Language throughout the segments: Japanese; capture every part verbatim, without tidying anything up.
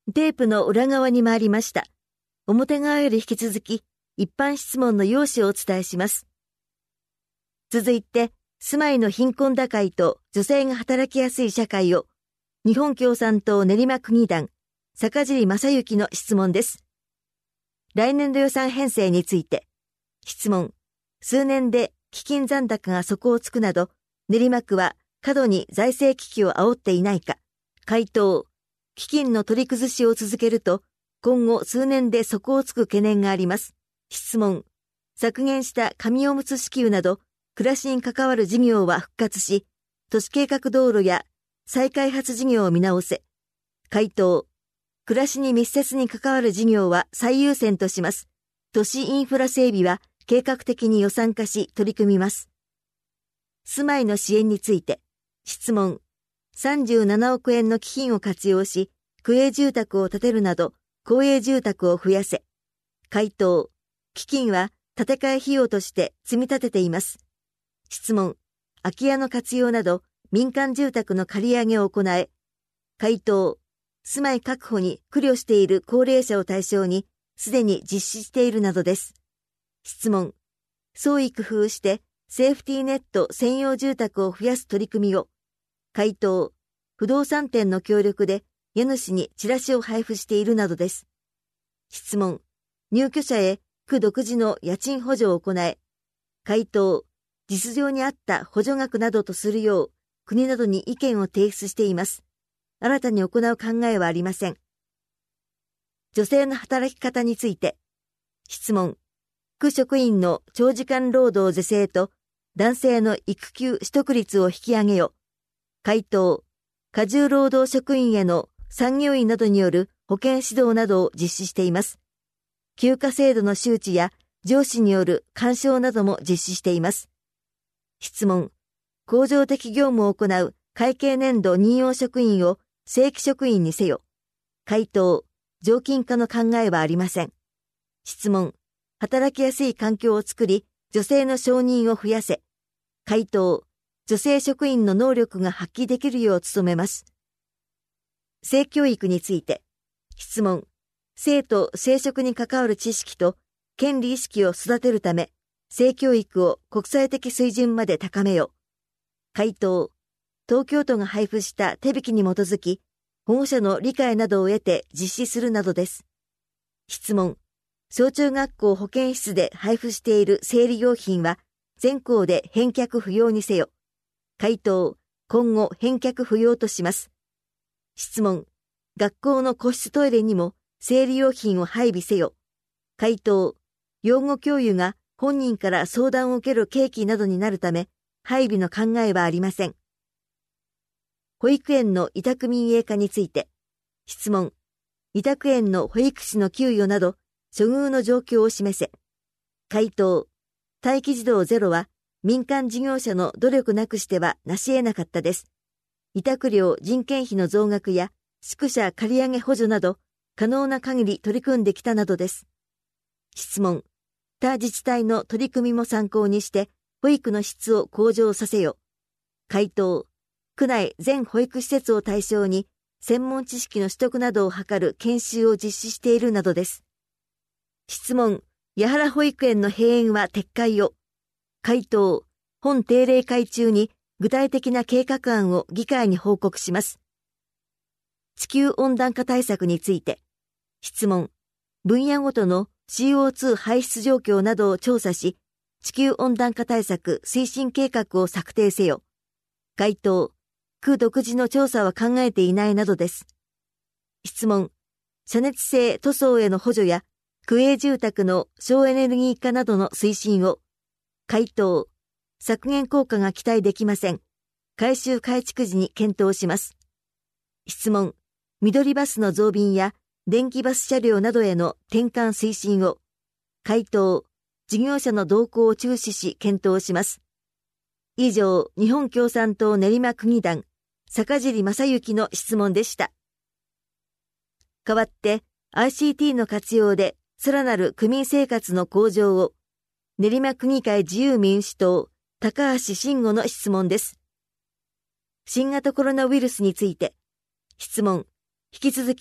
テープの裏側に回りました。表側より引き続き、一般質問の要旨をお伝えします。続いて、住まいの貧困打開と女性が働きやすい社会を、日本共産党練馬区議団、坂尻正幸の質問です。来年度予算編成について、質問、数年で基金残高が底をつくなど、練馬区は過度に財政危機を煽っていないか。回答、基金の取り崩しを続けると、今後数年で底をつく懸念があります。質問、削減した紙おむつ支給など、暮らしに関わる事業は復活し、都市計画道路や再開発事業を見直せ。回答、暮らしに密接に関わる事業は最優先とします。都市インフラ整備は計画的に予算化し取り組みます。住まいの支援について、質問、さんじゅうななおくえんの基金を活用し、区営住宅を建てるなど、公営住宅を増やせ。回答、基金は建て替え費用として積み立てています。質問、空き家の活用など民間住宅の借り上げを行え。回答、住まい確保に苦慮している高齢者を対象にすでに実施しているなどです。質問、創意工夫してセーフティーネット専用住宅を増やす取り組みを。回答、不動産店の協力で家主にチラシを配布しているなどです。質問、入居者へ区独自の家賃補助を行え。回答、実情に合った補助額などとするよう、国などに意見を提出しています。新たに行う考えはありません。女性の働き方について、質問、区職員の長時間労働是正と男性の育休取得率を引き上げよ。回答、過重労働職員への産業医などによる保健指導などを実施しています。休暇制度の周知や上司による干渉なども実施しています。質問、恒常的業務を行う会計年度任用職員を正規職員にせよ。回答、常勤化の考えはありません。質問、働きやすい環境を作り、女性の承認を増やせ。回答、女性職員の能力が発揮できるよう努めます。性教育について、質問、性と生殖に関わる知識と権利意識を育てるため、性教育を国際的水準まで高めよ。回答、東京都が配布した手引きに基づき、保護者の理解などを得て実施するなどです。質問、小中学校保健室で配布している生理用品は全校で返却不要にせよ。回答、今後返却不要とします。質問、学校の個室トイレにも生理用品を配備せよ。回答、養護教諭が本人から相談を受ける契機などになるため、配備の考えはありません。保育園の委託民営化について、質問、委託園の保育士の給与など、処遇の状況を示せ。回答、待機児童ゼロは民間事業者の努力なくしては成し得なかったです。委託料人件費の増額や宿舎借り上げ補助など、可能な限り取り組んできたなどです。質問、他自治体の取り組みも参考にして、保育の質を向上させよ。回答、区内全保育施設を対象に、専門知識の取得などを図る研修を実施しているなどです。質問、八原保育園の閉園は撤回を。回答、本定例会中に具体的な計画案を議会に報告します。地球温暖化対策について、質問、分野ごとの シーオーツー 排出状況などを調査し、地球温暖化対策推進計画を策定せよ。回答、区独自の調査は考えていないなどです。質問、遮熱性塗装への補助や区営住宅の省エネルギー化などの推進を。回答、削減効果が期待できません。改修改築時に検討します。質問、緑バスの増便や電気バス車両などへの転換推進を。回答、事業者の動向を注視し検討します。以上、日本共産党練馬区議団、坂尻正幸の質問でした。代わって、アイシーティー の活用でさらなる区民生活の向上を、練馬区議会自由民主党、高橋慎吾の質問です。新型コロナウイルスについて、質問、引き続き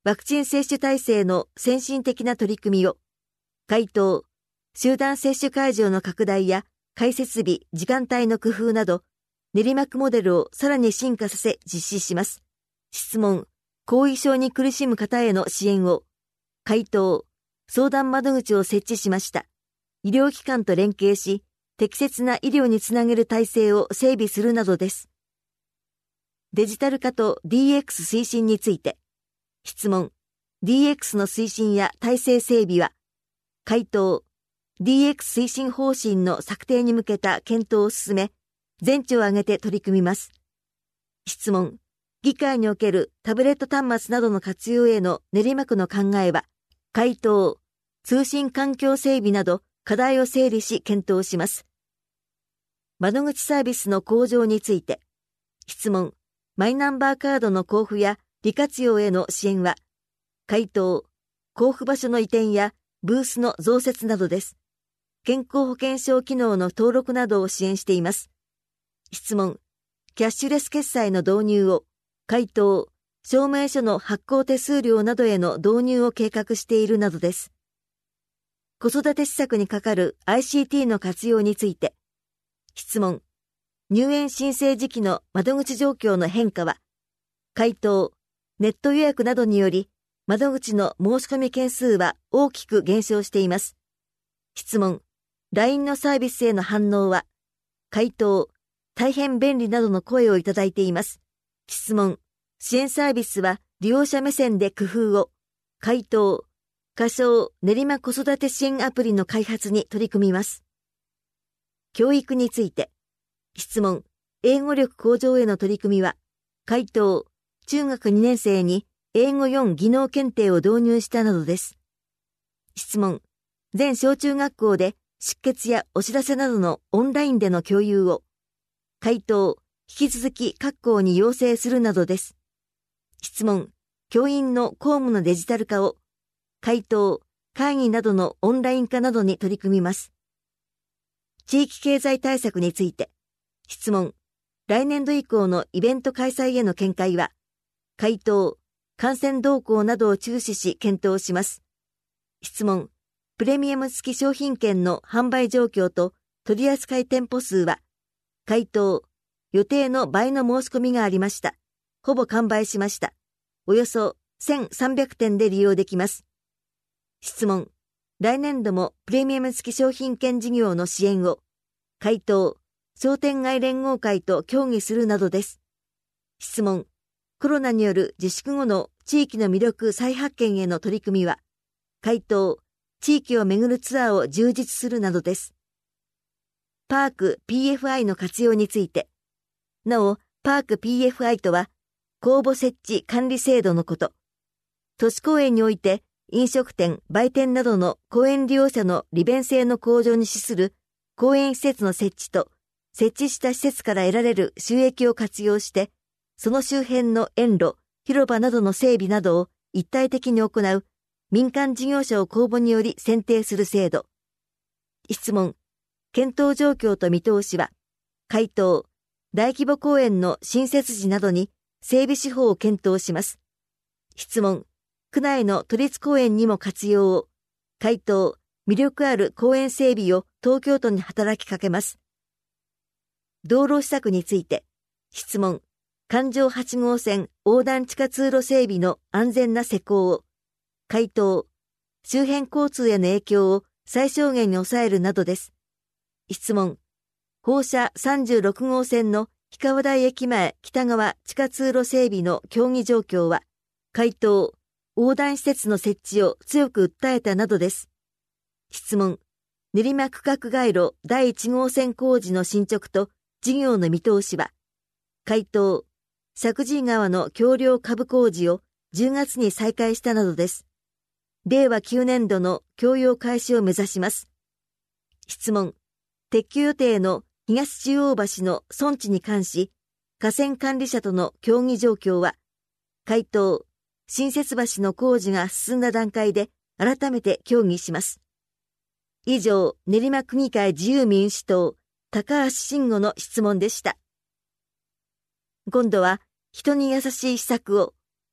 ワクチン接種体制の先進的な取り組みを。回答、集団接種会場の拡大や開設日、時間帯の工夫など、練馬区モデルをさらに進化させ実施します。質問、後遺症に苦しむ方への支援を。回答、相談窓口を設置しました。医療機関と連携し、適切な医療につなげる体制を整備するなどです。デジタル化と ディーエックス 推進について。質問、ディーエックス の推進や体制整備は。回答、ディーエックス 推進方針の策定に向けた検討を進め、全庁を挙げて取り組みます。質問、議会におけるタブレット端末などの活用への練馬区の考えは。回答、通信環境整備など課題を整理し検討します。窓口サービスの向上について。質問、マイナンバーカードの交付や利活用への支援は。回答、交付場所の移転やブースの増設などです。健康保険証機能の登録などを支援しています。質問、キャッシュレス決済の導入を。回答、証明書の発行手数料などへの導入を計画しているなどです。子育て施策にかかる アイシーティー の活用について。質問、入園申請時期の窓口状況の変化は。回答、ネット予約などにより、窓口の申し込み件数は大きく減少しています。質問、ライン のサービスへの反応は。回答、大変便利などの声をいただいています。質問、支援サービスは利用者目線で工夫を。回答、仮称練馬子育て支援アプリの開発に取り組みます。教育について。質問、英語力向上への取り組みは。回答、中学にねん生に英語よん技能検定を導入したなどです。質問、全小中学校で出欠やお知らせなどのオンラインでの共有を。回答、引き続き各校に要請するなどです。質問、教員の公務のデジタル化を。回答、会議などのオンライン化などに取り組みます。地域経済対策について。質問、来年度以降のイベント開催への見解は。回答、感染動向などを注視し検討します。質問、プレミアム付き商品券の販売状況と取扱店舗数は。回答、予定の倍の申し込みがありました。ほぼ完売しました。およそせんさんびゃくてんで利用できます。質問、来年度もプレミアム付き商品券事業の支援を。回答、商店街連合会と協議するなどです。質問、コロナによる自粛後の地域の魅力再発見への取り組みは。回答、地域を巡るツアーを充実するなどです。パーク ピーエフアイ の活用について。なお、パーク ピーエフアイ とは、公募設置管理制度のこと。都市公園において、飲食店、売店などの公園利用者の利便性の向上に資する公園施設の設置と、設置した施設から得られる収益を活用して、その周辺の園路、広場などの整備などを一体的に行う民間事業者を公募により選定する制度。質問、検討状況と見通しは。回答、大規模公園の新設時などに整備手法を検討します。質問、区内の都立公園にも活用を。回答、魅力ある公園整備を東京都に働きかけます。道路施策について。質問、環状はち号線横断地下通路整備の安全な施工を。回答、周辺交通への影響を最小限に抑えるなどです。質問、放射さんじゅうろく号線の氷川台駅前北側地下通路整備の協議状況は。回答、横断施設の設置を強く訴えたなどです。質問、練馬区画街路だいいち号線工事の進捗と事業の見通しは。回答、石神井川の橋梁下部工事をじゅうがつに再開したなどです。れいわきゅうねんどの供用開始を目指します。質問、撤去予定の東中央橋の村地に関し、河川管理者との協議状況は。回答、新設橋の工事が進んだ段階で改めて協議します。以上、練馬区議会自由民主党、高橋慎吾の質問でした。今度は、人に優しい施策を、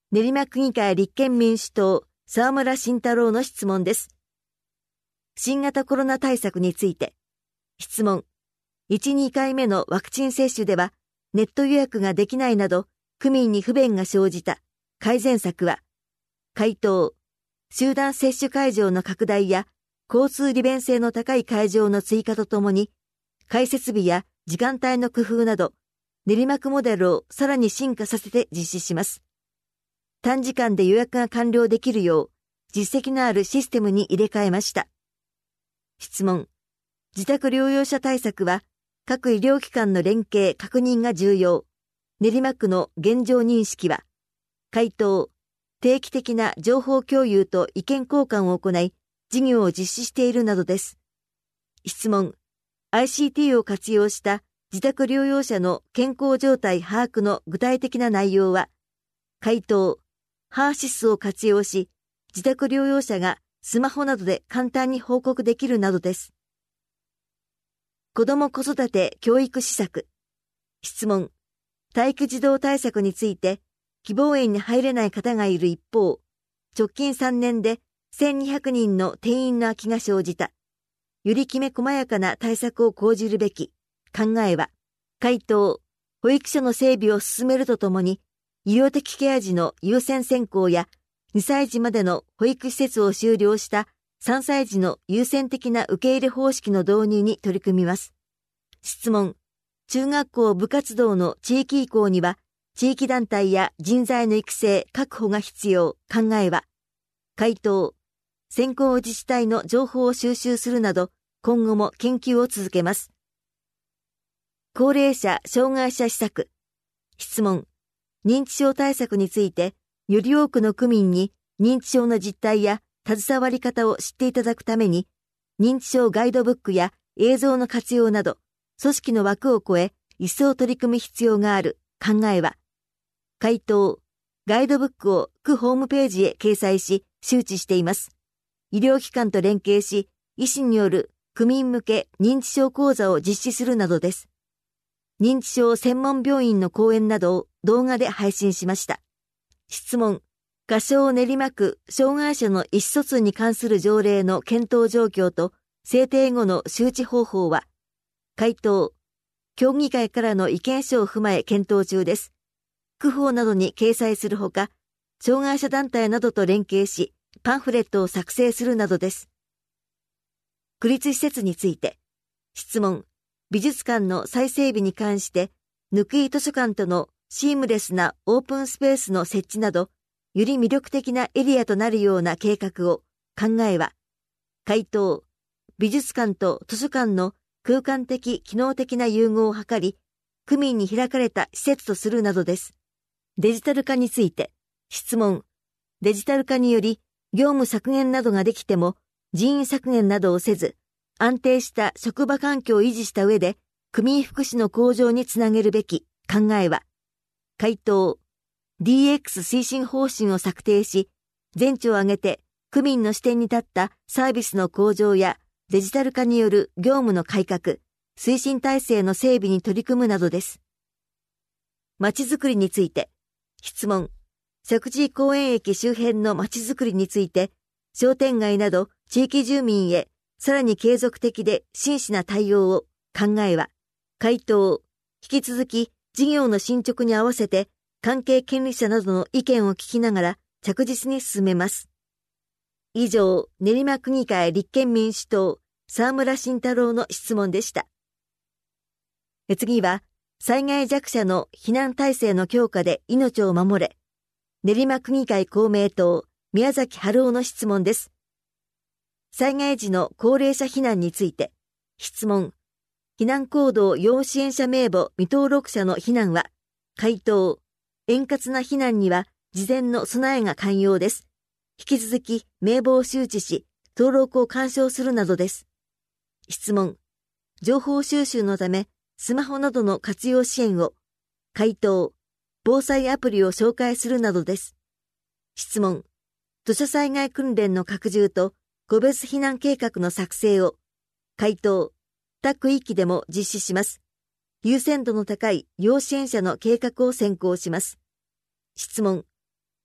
練馬区議会立憲民主党、沢村慎太郎の質問です。新型コロナ対策について。質問。いち、にかいめのワクチン接種では、ネット予約ができないなど、区民に不便が生じた。改善策は。回答。集団接種会場の拡大や、交通利便性の高い会場の追加とともに、開設日や時間帯の工夫など、練馬区モデルをさらに進化させて実施します。短時間で予約が完了できるよう、実績のあるシステムに入れ替えました。質問。自宅療養者対策は、各医療機関の連携・確認が重要。練馬区の現状認識は、回答。定期的な情報共有と意見交換を行い、事業を実施しているなどです。質問。アイシーティー を活用した自宅療養者の健康状態把握の具体的な内容は、回答。ハーシスを活用し、自宅療養者がスマホなどで簡単に報告できるなどです。子ども子育て教育施策。質問。待機児童対策について、希望園に入れない方がいる一方、直近さんねんでせんにひゃくにんの定員の空きが生じた。よりきめ細やかな対策を講じるべき。考えは、回答。保育所の整備を進めるとともに、医療的ケア児の優先選考や、にさい児までの保育施設を終了したさんさい児の優先的な受け入れ方式の導入に取り組みます。質問。中学校部活動の地域移行には、地域団体や人材の育成・確保が必要。考えは。回答。先行自治体の情報を収集するなど、今後も研究を続けます。高齢者・障害者施策。質問。認知症対策について、より多くの区民に認知症の実態や携わり方を知っていただくために、認知症ガイドブックや映像の活用など、組織の枠を超え、一層取り組む必要がある。考えは。回答。ガイドブックを区ホームページへ掲載し、周知しています。医療機関と連携し、医師による区民向け認知症講座を実施するなどです。認知症専門病院の講演などを動画で配信しました。質問。仮称練馬区障害者の意思疎通に関する条例の検討状況と制定後の周知方法は。回答。協議会からの意見書を踏まえ検討中です。区法などに掲載するほか、障害者団体などと連携し、パンフレットを作成するなどです。区立施設について。質問。美術館の再整備に関して、ぬくい図書館とのシームレスなオープンスペースの設置など、より魅力的なエリアとなるような計画を。考えは。回答。美術館と図書館の空間的機能的な融合を図り、区民に開かれた施設とするなどです。デジタル化について。質問。デジタル化により、業務削減などができても、人員削減などをせず、安定した職場環境を維持した上で、区民福祉の向上につなげるべき。考えは。回答。ディーエックス 推進方針を策定し、全庁を挙げて区民の視点に立ったサービスの向上やデジタル化による業務の改革、推進体制の整備に取り組むなどです。まちづくりについて。質問。石神井公園駅周辺のまちづくりについて、商店街など地域住民へさらに継続的で真摯な対応を。考えは。回答。引き続き事業の進捗に合わせて関係権利者などの意見を聞きながら着実に進めます。以上、練馬区議会立憲民主党、沢村慎太郎の質問でした。次は、災害弱者の避難体制の強化で命を守れ。練馬区議会公明党、宮崎春夫の質問です。災害時の高齢者避難について、質問。避難行動要支援者名簿未登録者の避難は、回答。円滑な避難には事前の備えが肝要です。引き続き名簿を周知し、登録を勧奨するなどです。質問。情報収集のため、スマホなどの活用支援を。回答。防災アプリを紹介するなどです。質問。土砂災害訓練の拡充と個別避難計画の作成を。回答。他区域でも実施します。優先度の高い要支援者の計画を先行します。質問。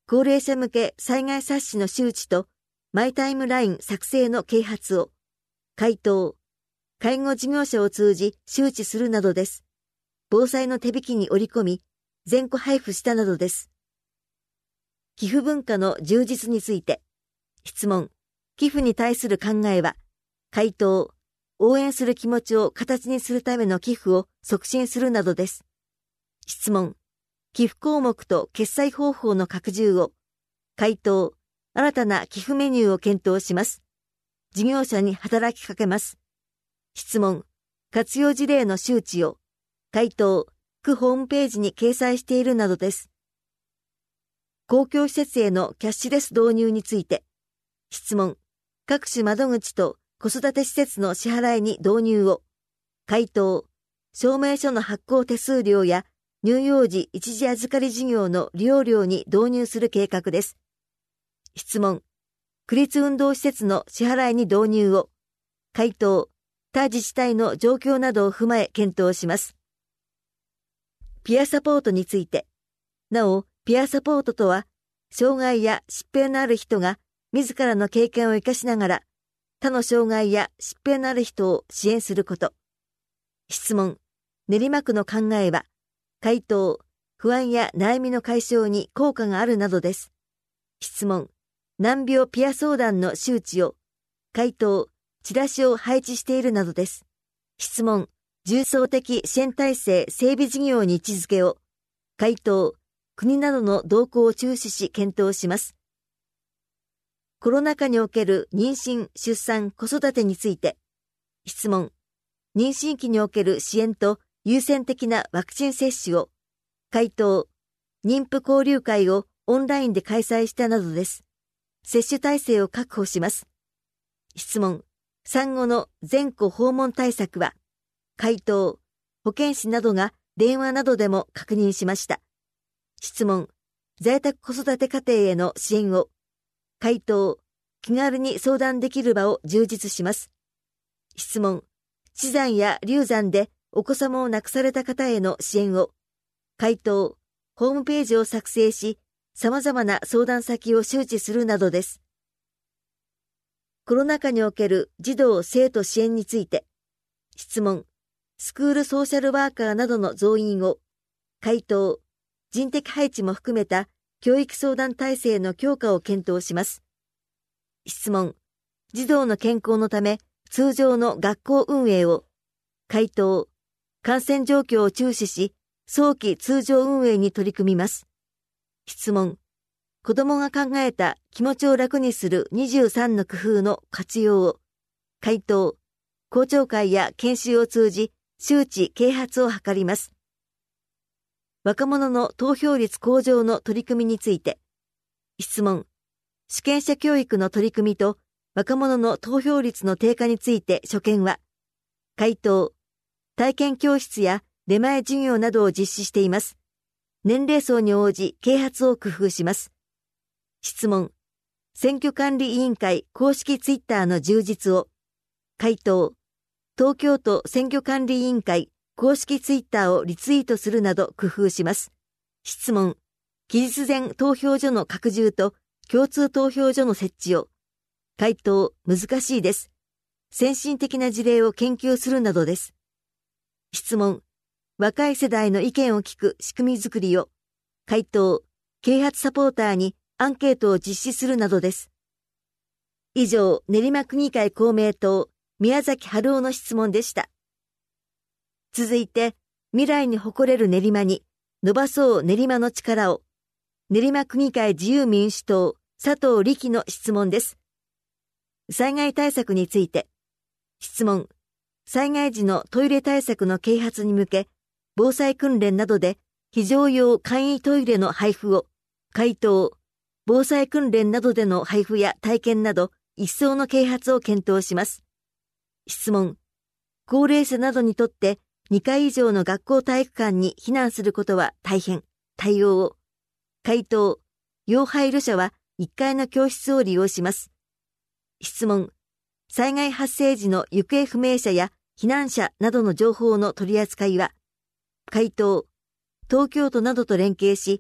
高齢者向け災害冊子の周知とマイタイムライン作成の啓発を、回答、介護事業者を通じ周知するなどです。防災の手引きに織り込み、全戸配布したなどです。寄付文化の充実について、質問、寄付に対する考えは、回答、応援する気持ちを形にするための寄付を促進するなどです。質問、寄付項目と決済方法の拡充を、回答、新たな寄付メニューを検討します。事業者に働きかけます。質問、活用事例の周知を、回答、区ホームページに掲載しているなどです。公共施設へのキャッシュレス導入について、質問、各種窓口と子育て施設の支払いに導入を、回答、証明書の発行手数料や乳幼児一時預かり事業の利用料に導入する計画です。質問、区立運動施設の支払いに導入を、回答、他自治体の状況などを踏まえ検討します。ピアサポートについて、なお、ピアサポートとは、障害や疾病のある人が自らの経験を生かしながら、他の障害や疾病のある人を支援すること。質問、練馬区の考えは、回答、不安や悩みの解消に効果があるなどです。質問、難病ピア相談の周知を、回答、チラシを配置しているなどです。質問、重層的支援体制整備事業に位置づけを、回答、国などの動向を注視し検討します。コロナ禍における妊娠、出産、子育てについて、質問、妊娠期における支援と優先的なワクチン接種を、回答、妊婦交流会をオンラインで開催したなどです。接種体制を確保します。質問、産後の全戸訪問対策は、回答、保健師などが電話などでも確認しました。質問、在宅子育て家庭への支援を、回答、気軽に相談できる場を充実します。質問、死産や流産でお子様を亡くされた方への支援を、回答、ホームページを作成し、様々な相談先を周知するなどです。コロナ禍における児童生徒支援について、質問、スクールソーシャルワーカーなどの増員を、回答、人的配置も含めた教育相談体制の強化を検討します。質問、児童の健康のため通常の学校運営を、回答、感染状況を注視し、早期通常運営に取り組みます。質問、子どもが考えた気持ちを楽にするにじゅうさんの工夫の活用を、回答、公聴会や研修を通じ、周知啓発を図ります。若者の投票率向上の取り組みについて、質問、主権者教育の取り組みと若者の投票率の低下について所見は、回答、体験教室や出前授業などを実施しています。年齢層に応じ啓発を工夫します。質問、選挙管理委員会公式ツイッターの充実を、回答、東京都選挙管理委員会公式ツイッターをリツイートするなど工夫します。質問、期日前投票所の拡充と共通投票所の設置を。回答、難しいです。先進的な事例を研究するなどです。質問、若い世代の意見を聞く仕組みづくりを。回答、啓発サポーターにアンケートを実施するなどです。以上、練馬区議会公明党、宮崎春夫の質問でした。続いて、未来に誇れる練馬に、伸ばそう練馬の力を。練馬区議会自由民主党、佐藤力の質問です。災害対策について。質問。災害時のトイレ対策の啓発に向け、防災訓練などで非常用簡易トイレの配布を。回答。防災訓練などでの配布や体験など、一層の啓発を検討します。質問。高齢者などにとって、にかい以上の学校体育館に避難することは大変。対応を。回答。要配慮者はいっかいの教室を利用します。質問。災害発生時の行方不明者や避難者などの情報の取り扱いは。回答。東京都などと連携し、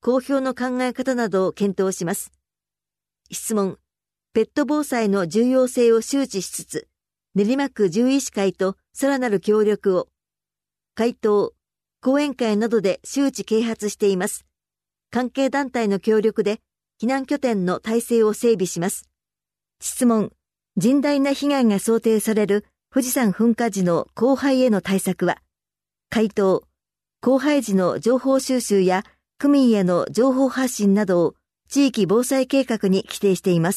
公表の考え方などを検討します。質問、ペット防災の重要性を周知しつつ、練馬区獣医師会とさらなる協力を。回答、講演会などで周知啓発しています。関係団体の協力で避難拠点の体制を整備します。質問、甚大な被害が想定される富士山噴火時の降灰への対策は。回答、降灰時の情報収集や区民への情報発信などを地域防災計画に規定しています。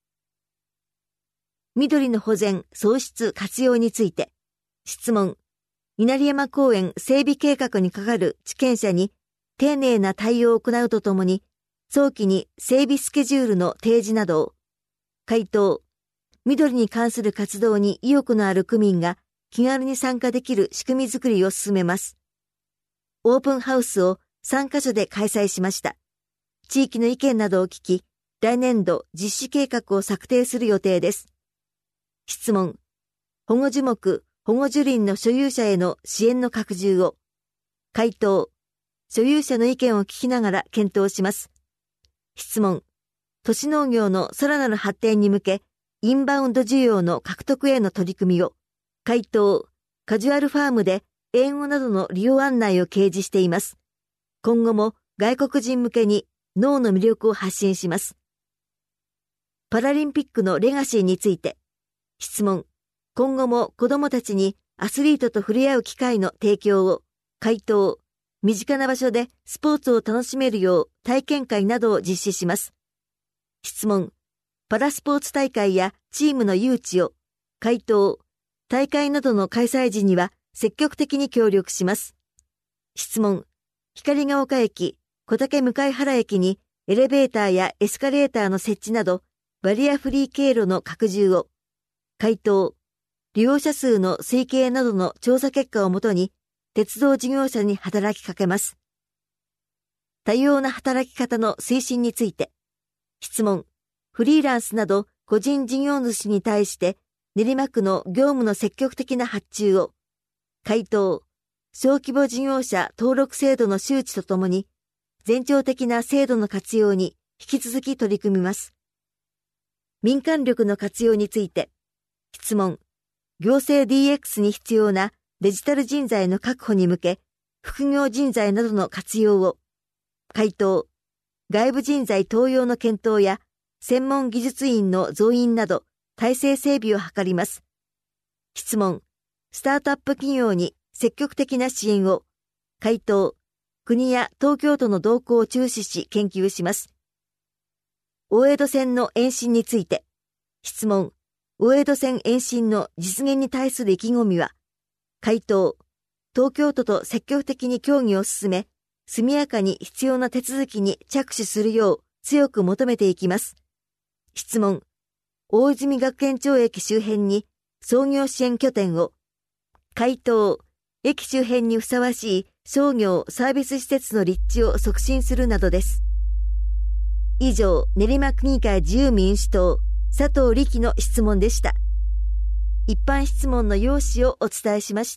緑の保全・創出・活用について。質問、稲荷山公園整備計画にかかる地権者に丁寧な対応を行うとともに、早期に整備スケジュールの提示などを。回答、緑に関する活動に意欲のある区民が気軽に参加できる仕組みづくりを進めます。オープンハウスをさんカ所で開催しました。地域の意見などを聞き、来年度実施計画を策定する予定です。質問、保護樹木、保護樹林の所有者への支援の拡充を。回答、所有者の意見を聞きながら検討します。質問、都市農業のさらなる発展に向け、インバウンド需要の獲得への取り組みを。回答、カジュアルファームで英語などの利用案内を掲示しています。今後も外国人向けに農の魅力を発信します。パラリンピックのレガシーについて。質問、今後も子どもたちにアスリートと触れ合う機会の提供を。回答、身近な場所でスポーツを楽しめるよう体験会などを実施します。質問、パラスポーツ大会やチームの誘致を。回答、大会などの開催時には積極的に協力します。質問、光が丘駅、小竹向原駅にエレベーターやエスカレーターの設置などバリアフリー経路の拡充を。回答、利用者数の推計などの調査結果をもとに鉄道事業者に働きかけます。多様な働き方の推進について。質問、フリーランスなど個人事業主に対して練馬区の業務の積極的な発注を。回答、小規模事業者登録制度の周知とともに全庁的な制度の活用に引き続き取り組みます。民間力の活用について。質問、行政 ディーエックス に必要なデジタル人材の確保に向け、副業人材などの活用を。回答、外部人材登用の検討や、専門技術員の増員など、体制整備を図ります。質問、スタートアップ企業に積極的な支援を。回答、国や東京都の動向を注視し研究します。大江戸線の延伸について。質問、大江戸線延伸の実現に対する意気込みは。回答、東京都と積極的に協議を進め、速やかに必要な手続きに着手するよう強く求めていきます。質問、大泉学園町駅周辺に創業支援拠点を。回答、駅周辺にふさわしい商業サービス施設の立地を促進するなどです。以上、練馬区議会自由民主党、佐藤力の質問でした。一般質問の要旨をお伝えしました。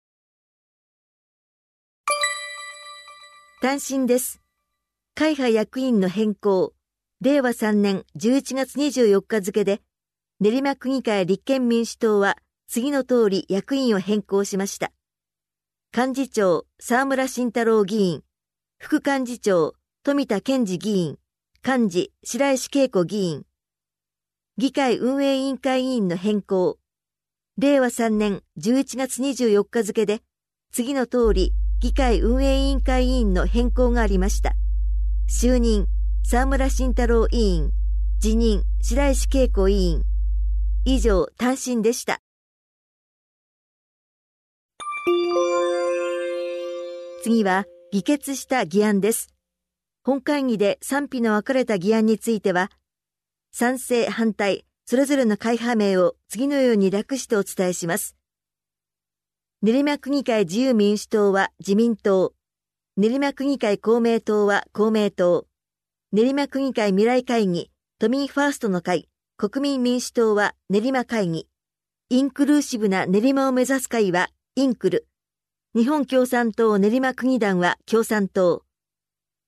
単身です。会派役員の変更、れいわさんねんじゅういちがつにじゅうよっか付で、練馬区議会立憲民主党は次の通り役員を変更しました。幹事長、沢村慎太郎議員、副幹事長、富田健二議員、幹事、白石恵子議員。議会運営委員会委員の変更。れいわさんねんじゅういちがつにじゅうよっか付で、次の通り議会運営委員会委員の変更がありました。就任、沢村慎太郎委員。辞任、白石恵子委員。以上、単身でした。次は、議決した議案です。本会議で賛否の分かれた議案については、賛成、反対、それぞれの会派名を次のように略してお伝えします。練馬区議会自由民主党は自民党、練馬区議会公明党は公明党、練馬区議会未来会議、都民ファーストの会、国民民主党は練馬会議、インクルーシブな練馬を目指す会はインクル、日本共産党練馬区議団は共産党、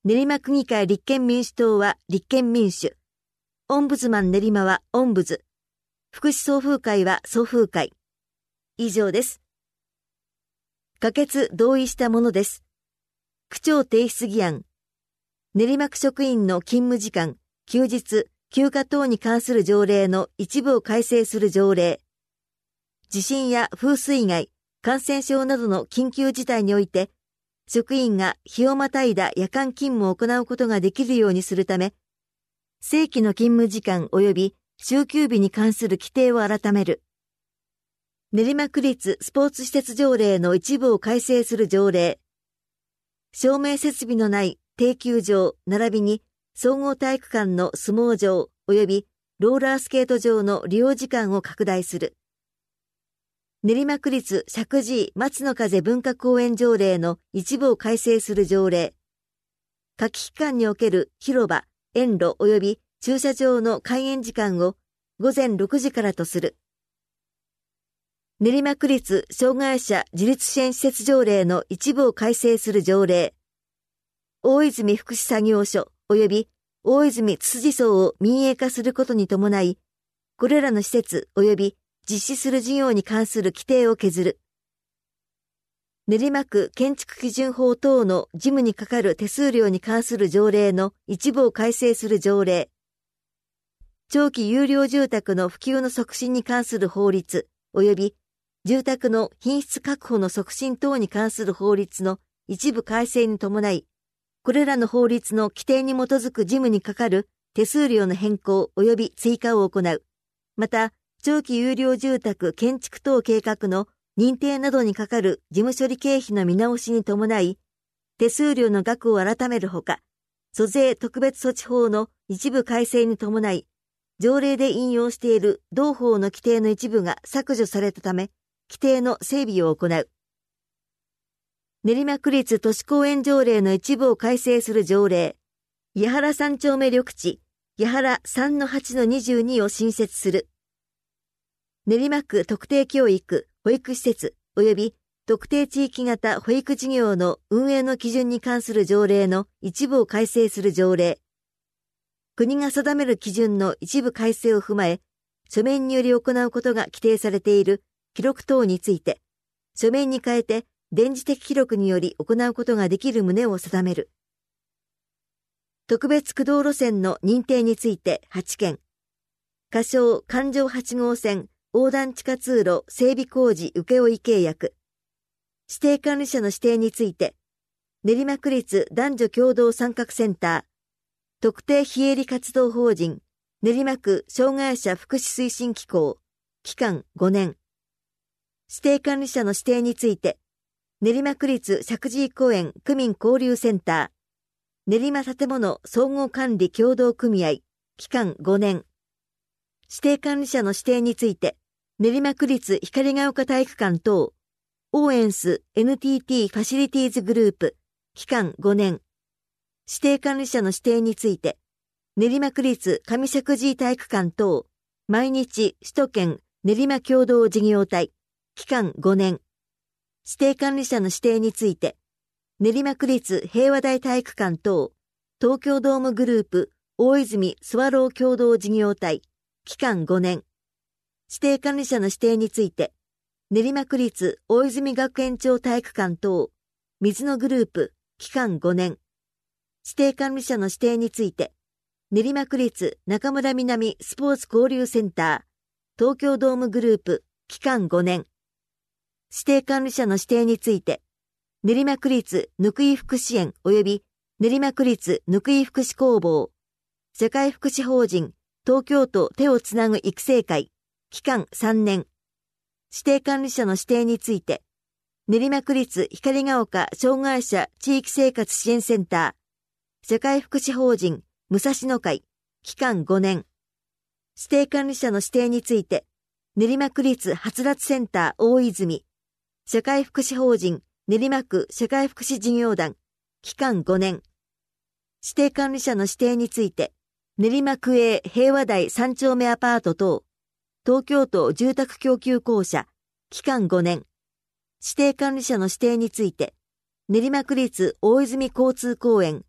練馬区議会立憲民主党は立憲民主、オンブズマン練馬はオンブズ、福祉送風会は送風会。以上です。可決同意したものです。区長提出議案。練馬区職員の勤務時間、休日、休暇等に関する条例の一部を改正する条例。地震や風水害、感染症などの緊急事態において、職員が日をまたいだ夜間勤務を行うことができるようにするため、正規の勤務時間及び週休日に関する規定を改める。練馬区立スポーツ施設条例の一部を改正する条例。照明設備のない定休場並びに総合体育館の相撲場及びローラースケート場の利用時間を拡大する。練馬区立石神井松の風文化公園条例の一部を改正する条例。夏季期間における広場、園路及び駐車場の開園時間を午前ろくじからとする。練馬区立障害者自立支援施設条例の一部を改正する条例。大泉福祉作業所及び大泉ツツジ荘を民営化することに伴い、これらの施設及び実施する事業に関する規定を削る。練馬区建築基準法等の事務にかかる手数料に関する条例の一部を改正する条例。長期有料住宅の普及の促進に関する法律及び住宅の品質確保の促進等に関する法律の一部改正に伴い、これらの法律の規定に基づく事務にかかる手数料の変更及び追加を行う。また、長期有料住宅建築等計画の認定などにかかる事務処理経費の見直しに伴い、手数料の額を改めるほか、租税特別措置法の一部改正に伴い、条例で引用している同法の規定の一部が削除されたため、規定の整備を行う。練馬区立都市公園条例の一部を改正する条例。八原三丁目緑地、八原 さんのはちのにじゅうに を新設する。練馬区特定教育、保育施設及び特定地域型保育事業の運営の基準に関する条例の一部を改正する条例。国が定める基準の一部改正を踏まえ、書面により行うことが規定されている記録等について、書面に変えて電磁的記録により行うことができる旨を定める。特別区道路線の認定についてはちけん。仮称環状はちごうせん横断地下通路整備工事請負契約。指定管理者の指定について、練馬区立男女共同参画センター、特定非営利活動法人、練馬区障害者福祉推進機構、期間ごねん。指定管理者の指定について、練馬区立石神井公園区民交流センター、練馬建物総合管理協同組合、期間ごねん。指定管理者の指定について、練馬区立光が丘体育館等、オーエンス エヌティーティー ファシリティーズグループ、期間ごねん。指定管理者の指定について、練馬区立上石神井体育館等、毎日首都圏練馬共同事業体、期間ごねん。指定管理者の指定について、練馬区立平和台体育館等、東京ドームグループ大泉スワロー共同事業体、期間ごねん。指定管理者の指定について、練馬区立大泉学園町体育館等、水野グループ、期間ごねん。指定管理者の指定について、練馬区立中村南スポーツ交流センター、東京ドームグループ、期間ごねん。指定管理者の指定について、練馬区立ぬくい福祉園及び練馬区立ぬくい福祉工房、社会福祉法人東京都手をつなぐ育成会、期間さんねん。指定管理者の指定について、練馬区立光が丘障害者地域生活支援センター、社会福祉法人武蔵野会、期間ごねん。指定管理者の指定について、練馬区立はつらつセンター大泉、社会福祉法人練馬区社会福祉事業団、期間ごねん。指定管理者の指定について、練馬区営平和台さん丁目アパート等、東京都住宅供給公社、期間ごねん。指定管理者の指定について、練馬区立大泉交通公園、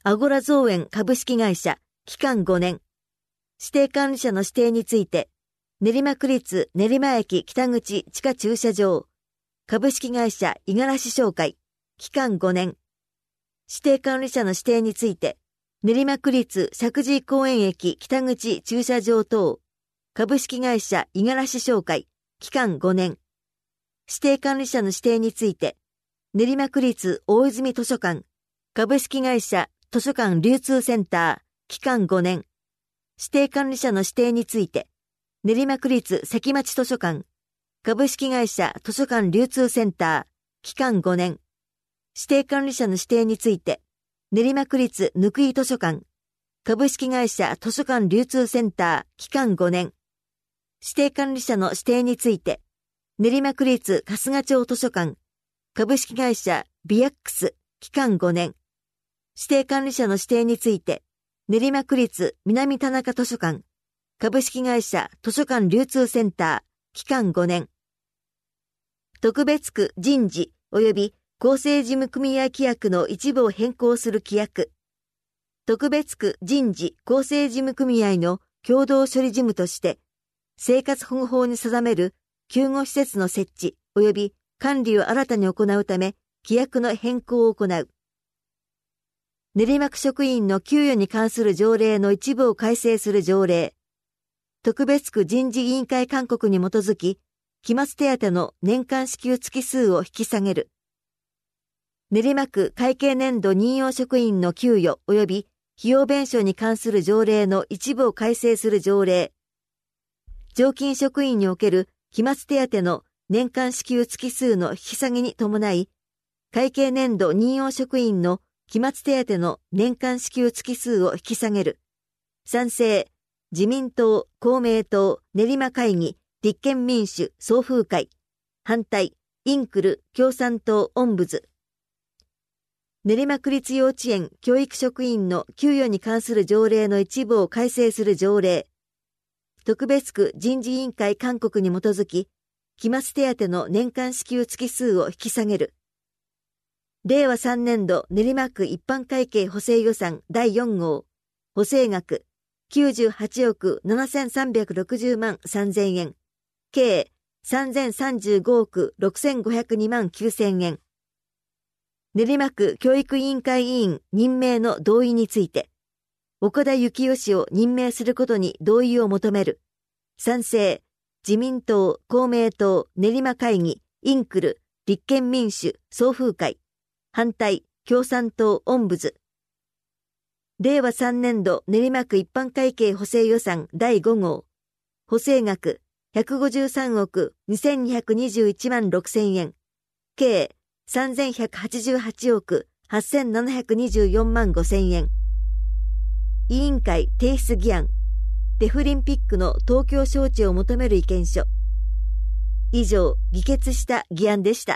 アゴラ造園株式会社、期間ごねん。指定管理者の指定について、練馬区立練馬駅北口地下駐車場、株式会社五十嵐商会、期間ごねん。指定管理者の指定について、練馬区立石神井公園駅北口駐車場等、株式会社五十嵐商会、期間ごねん。指定管理者の指定について、練馬区立大泉図書館、株式会社図書館流通センター、期間ごねん。指定管理者の指定について、練馬区立関町図書館、株式会社図書館流通センター、期間ごねん。指定管理者の指定について、練馬区立ぬくい図書館、株式会社図書館流通センター、期間ごねん。指定管理者の指定について、練馬区立春日町図書館、株式会社ビアックス、期間ごねん。指定管理者の指定について、練馬区立南田中図書館、株式会社図書館流通センター、期間ごねん。特別区人事及び公正事務組合規約の一部を変更する規約。特別区人事公正事務組合の共同処理事務として、生活保護法に定める救護施設の設置及び管理を新たに行うため、規約の変更を行う。練馬区職員の給与に関する条例の一部を改正する条例。特別区人事委員会勧告に基づき、期末手当の年間支給月数を引き下げる。練馬区会計年度任用職員の給与及び費用弁償に関する条例の一部を改正する条例。常勤職員における期末手当の年間支給月数の引き下げに伴い、会計年度任用職員の期末手当の年間支給月数を引き下げる。賛成、自民党、公明党、練馬会議、立憲民主、総風会。反対、インクル、共産党、オンブズ。練馬区立幼稚園教育職員の給与に関する条例の一部を改正する条例。特別区人事委員会勧告に基づき、期末手当の年間支給月数を引き下げる。れいわさんねん度練馬区一般会計補正予算だいよん号、補正額きゅうじゅうはちおくななせんさんびゃくろくじゅうまんさんぜんえん、計さんぜんさんじゅうごおくろくせんごひゃくにまんきゅうせんえん。練馬区教育委員会委員任命の同意について、岡田幸男氏を任命することに同意を求める。賛成、自民党、公明党、練馬会議、インクル、立憲民主、総風会。反対、共産党、オンブズ。れいわさんねん度練馬区一般会計補正予算だいご号。補正額ひゃくごじゅうさんおくにせんにひゃくにじゅういちまんろくせんえん。計さんぜんひゃくはちじゅうはちおくはっせんななひゃくにじゅうよんまんごせんえん。委員会提出議案。デフリンピックの東京招致を求める意見書。以上、議決した議案でした。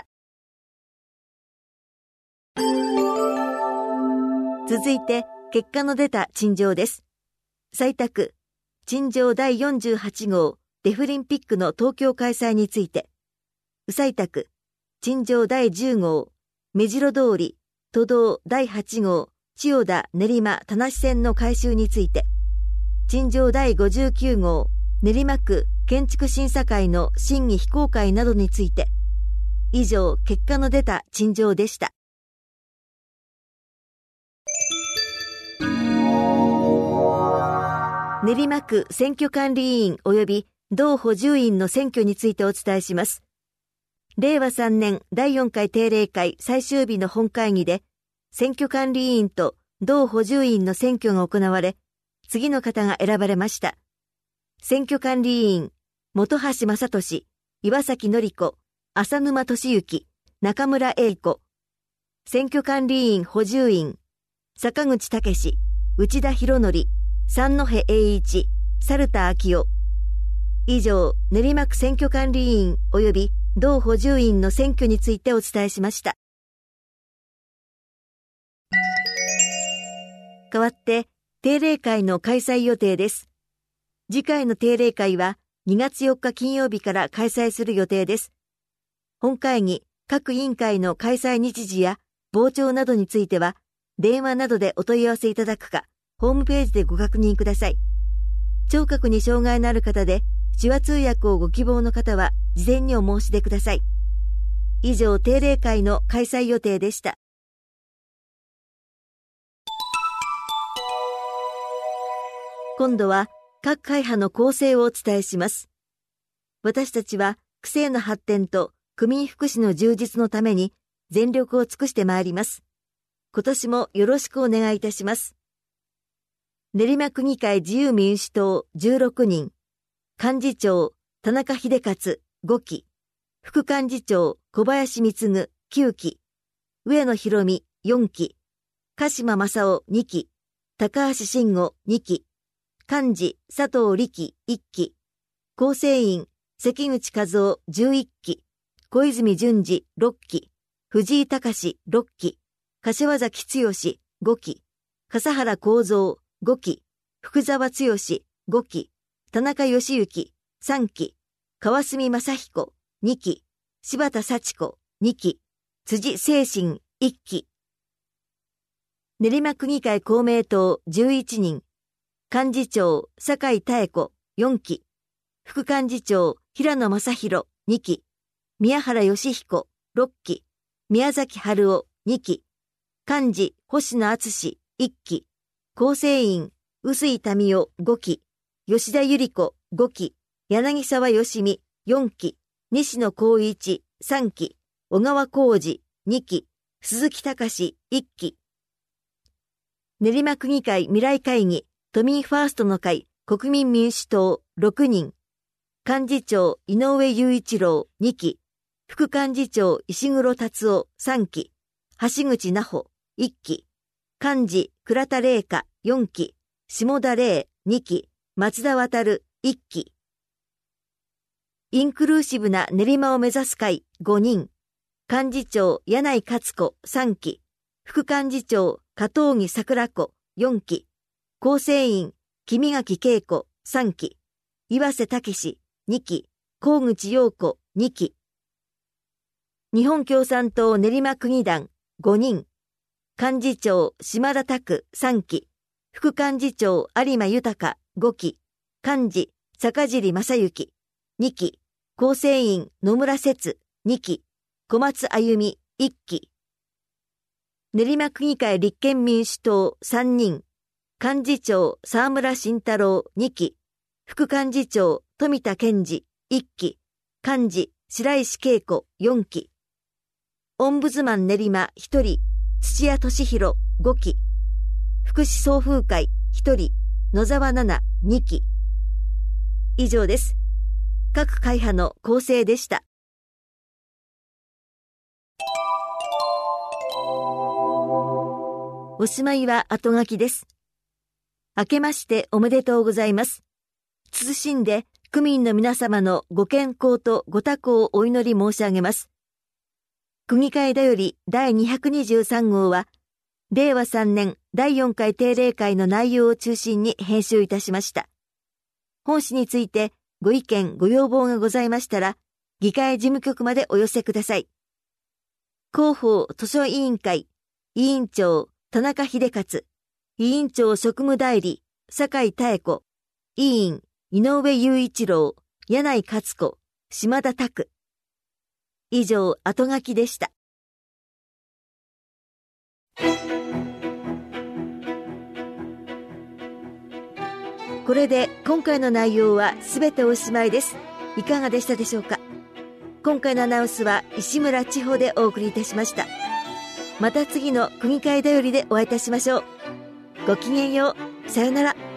続いて、結果の出た陳情です。採択、陳情だいよんじゅうはち号、デフリンピックの東京開催について。不採択、陳情だいじゅう号、目白通り、都道だいはち号、千代田練馬田無線の改修について。陳情だいごじゅうきゅう号、練馬区建築審査会の審議非公開などについて。以上、結果の出た陳情でした。練馬区選挙管理委員及び同補充員の選挙についてお伝えします。れいわさんねんだいよんかい定例会最終日の本会議で、選挙管理委員と同補充員の選挙が行われ、次の方が選ばれました。選挙管理委員、本橋正俊、岩崎典子、浅沼俊之、中村英子。選挙管理委員補充員、坂口武、内田博則、三戸栄一、猿田昭夫。以上、練馬区選挙管理委員及び同補充員の選挙についてお伝えしました。代わって、定例会の開催予定です。次回の定例会はにがつよっか金曜日から開催する予定です。本会議、各委員会の開催日時や傍聴などについては、 電話などでお問い合わせいただくか、ホームページでご確認ください。聴覚に障害のある方で、手話通訳をご希望の方は、事前にお申し出ください。以上、定例会の開催予定でした。今度は、各会派の構成をお伝えします。私たちは、区政の発展と区民福祉の充実のために、全力を尽くしてまいります。今年もよろしくお願いいたします。練馬区議会自由民主党じゅうろくにん、幹事長田中秀勝ごき、副幹事長小林貢きゅうき、上野博美よんき、鹿島正夫にき、高橋慎吾にき、幹事佐藤力いっき、構成員関口和夫じゅういっき、小泉純二ろっき、藤井隆ろっき、柏崎剛ごき、笠原幸三ごき、福沢剛ごき、田中義行さんき、川澄正彦にき、柴田幸子にき、辻清新いっき。練馬区議会公明党じゅういちにん、幹事長酒井妙子よんき、副幹事長平野正宏にき、宮原義彦ろっき、宮崎春夫にき、幹事星野敦いっき、構成員臼井民夫ごき、吉田百合子ごき、柳沢義美よんき、西野光一さんき、小川浩二にき、鈴木隆いっき。練馬区議会未来会議都民ファーストの会国民民主党ろくにん、幹事長井上雄一郎にき、副幹事長石黒達夫さんき、橋口奈穂いっき、幹事倉田玲香よんき、下田玲にき、松田渡いっき。インクルーシブな練馬を目指す会ごにん、幹事長柳井勝子さんき、副幹事長加藤木桜子よんき、構成員君垣恵子さんき、岩瀬武史にき、河口陽子にき。日本共産党練馬区議団ごにん、幹事長島田拓さんき、副幹事長有馬豊ごき、幹事坂尻正幸にき、構成員野村節にき、小松あゆみいっき。練馬区議会立憲民主党さんにん、幹事長沢村慎太郎にき、副幹事長富田健二いっき、幹事白石恵子よんき。オンブズマン練馬ひとり、土屋俊弘ごき。福祉総風会ひとり、野沢奈々にき。以上です。各会派の構成でした。おしまいは後書きです。明けましておめでとうございます。謹んで区民の皆様のご健康とご多幸をお祈り申し上げます。区議会だよりだいにひゃくにじゅうさん号は、れいわさんねんだいよんかい定例会の内容を中心に編集いたしました。本誌についてご意見ご要望がございましたら、議会事務局までお寄せください。広報図書委員会委員長田中秀勝、委員長職務代理酒井妙子、委員井上雄一郎、柳井勝子、島田拓。以上、後書きでした。これで今回の内容はすべておしまいです。いかがでしたでしょうか。今回のアナウンスは石村千穂でお送りいたしました。また次の区議会だよりでお会いいたしましょう。ごきげんよう。さよなら。